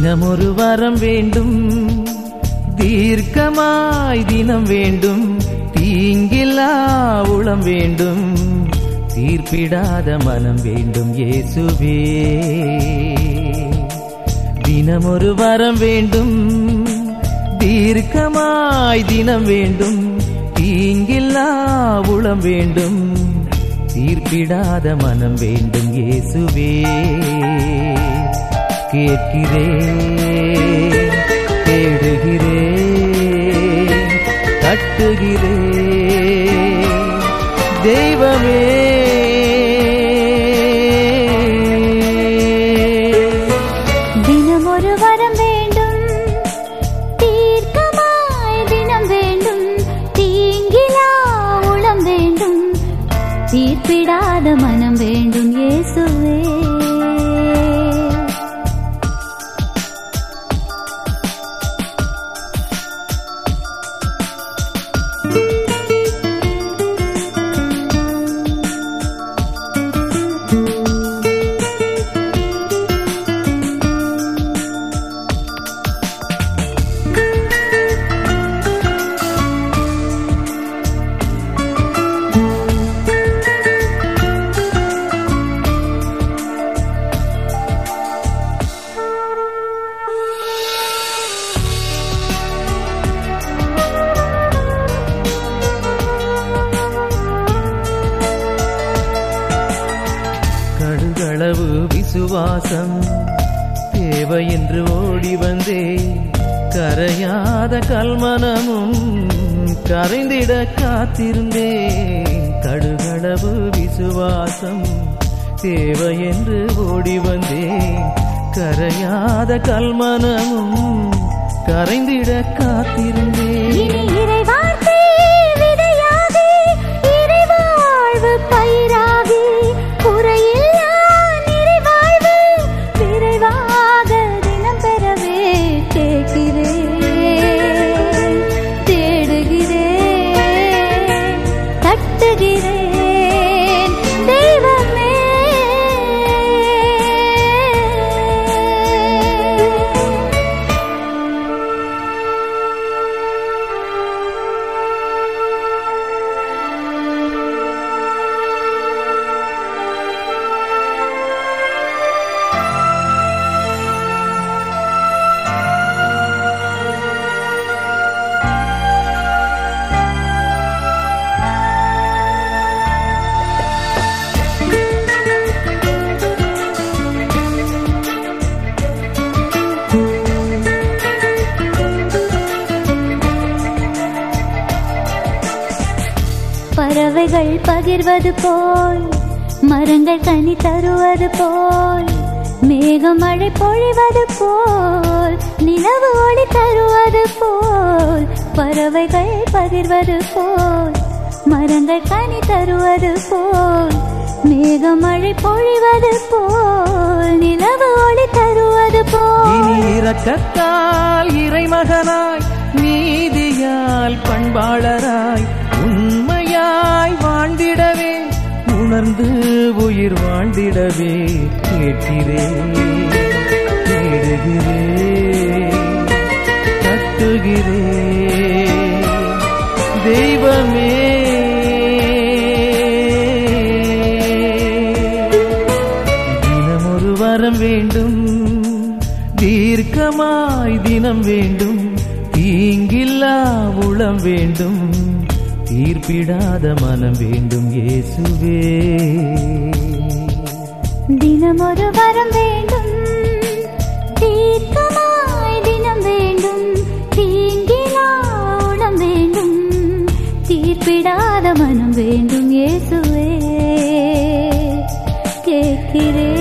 தினமொரு வரம் வேண்டும், தீர்க்கமாய் தினம் வேண்டும், தீங்கில்லா உளம் வேண்டும், தீர்ப்பிடாத மனம் வேண்டும் இயேசுவே. தினமொரு வரம் வேண்டும், தீர்க்கமாய் தினம் வேண்டும், தீங்கில்லா உளம் வேண்டும், தீர்ப்பிடாத மனம் வேண்டும் இயேசுவே. கேட்கிறேன், தேடுகிறேன், தட்டுகிறேன் தெய்வமே. தினமொரு வரம் வேண்டும், தீர்க்கமாய் தினம் வேண்டும், தீங்கிலா உளம் வேண்டும், தீர்ப்பிடாத மனம் வேண்டும் இயேசுவே. கடுகளவு விசுவாசம் தேவை என்று ஓடி வந்தே, கரையாத கல்மனமும் கரைந்திட காத்திருந்தேன். கடுகளவு விசுவாசம் தேவை என்று ஓடி வந்தேன், கரையாத கல்மனமும் கரைந்திட காத்திருந்தேன். இறைவார்த்தை விதையாகி இறைவாழ்வு பயிராகி குறையில்லா நிறைவாழ்வு விரைவாக தினம் பெறவே கேட்கிறேன், தேடுகிறேன், தட்டுகிறேன் தெய்வமே. பறவைகள் பகிர்வது போல், மரங்கள் கனி தருவது போல், மேகம் மழை பொழிவது போல், நிலவு ஒளி தருவது போல், பறவைகள் பகிர்வது போல், மரங்கள் கனி தருவது போல், மேகம் மழை பொழிவது போல், நிலவு ஒளி தருவது போல். இனி இரக்கத்தால் இறைமகனாய், நீதியால் பண்பாளராய், உண்மையாய் வாழ்ந்திடவே, உணர்ந்து உயிர் வாழ்ந்திடவே கேட்கிறேன், தேடுகிறேன், தட்டுகிறேன் தெய்வமே. தினமொரு வரம் வேண்டும், தீர்க்கமாய் தினம் வேண்டும், தீங்கில்லா உளம் வேண்டும், தீர்ப்பிடாத மனம் வேண்டும் இயேசுவே. தினமொரு வரம் வேண்டும், தீர்க்கமாய் தினம் வேண்டும், தீங்கிலா உளம் வேண்டும், தீர்ப்பிடாத மனம் வேண்டும் இயேசுவே. கேட்கிறேன்.